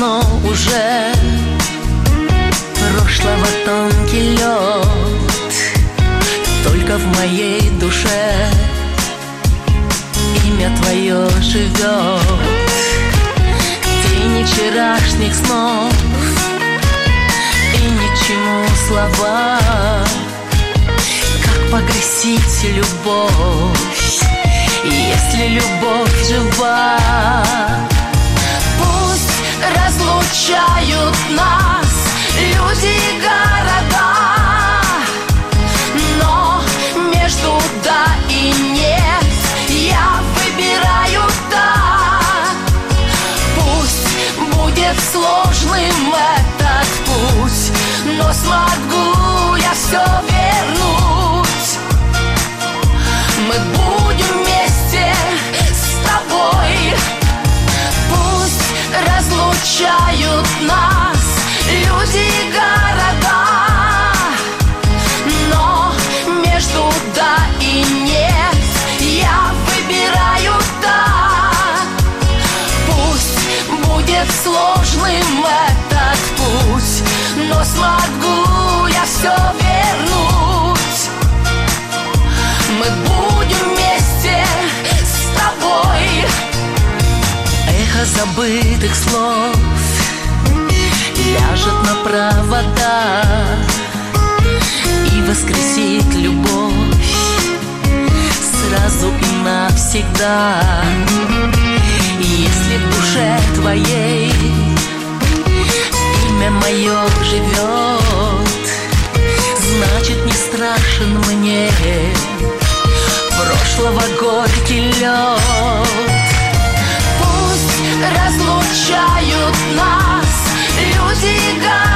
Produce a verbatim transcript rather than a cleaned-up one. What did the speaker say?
давно уже прошлого тонкий лед. Только в моей душе имя твое живет. Тени вчерашних снов и ничему слова. Как погасить любовь, если любовь жива? Пусть разлучают нас люди и города, но между да и нет я выбираю да. Пусть будет сложным этот путь, но смогу я все вернуть. Мы будем вместе с тобой. Пусть разлучают нас люди и города, но между да и нет я выбираю да. Пусть будет сложным этот путь, но смогу я все вернуть. Мы будем вместе с тобой. Эхо забытых слов ляжет на провода и воскресит любовь сразу и навсегда. Если в душе твоей имя мое живет, значит не страшен мне прошлого горький лед. Пусть разлучают нас люди и города,